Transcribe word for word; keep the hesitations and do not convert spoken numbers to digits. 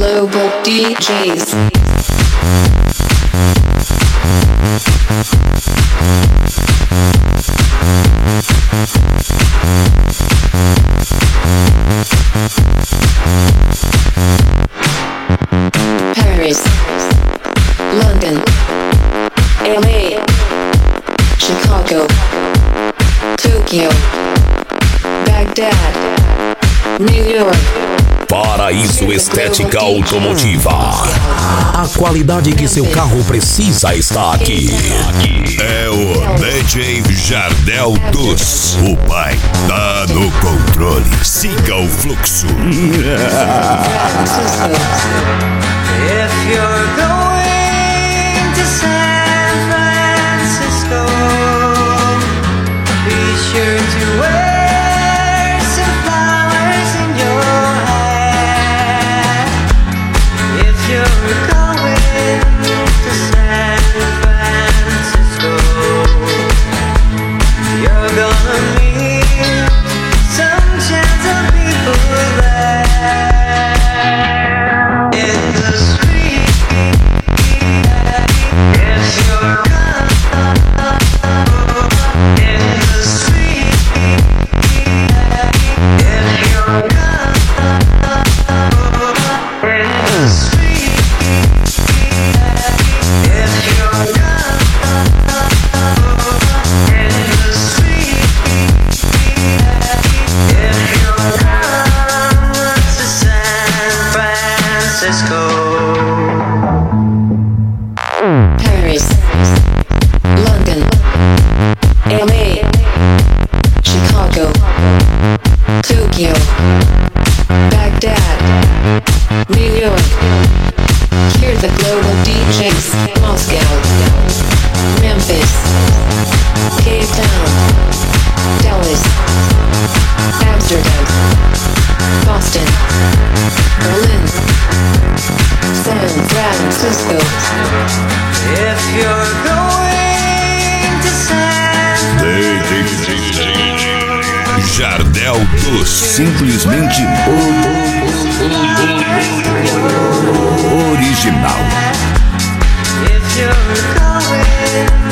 global D Js. Paris, London, L A, Chicago, Tokyo, Baghdad, New York. Paraíso Estética Automotiva. A qualidade que seu carro precisa está aqui. É o D J Jardel dos. O pai tá no controle. Siga o fluxo. If you're going to San Francisco, be sure to wear some flowers in your hair. If you're going to San Francisco, you're gonna meet some gentle people there. In the street, if you're in the street, if you're in the street, if you're in the street, if you're to San Francisco. Paris, London, L A, Chicago, Tokyo, Baghdad, New York. Hear the global D Js. Moscow, Memphis, Cape Town, Dallas, Amsterdam, Boston, Berlin, San Francisco. If you're going to San D J Jardel dos. Simplesmente original. If you're going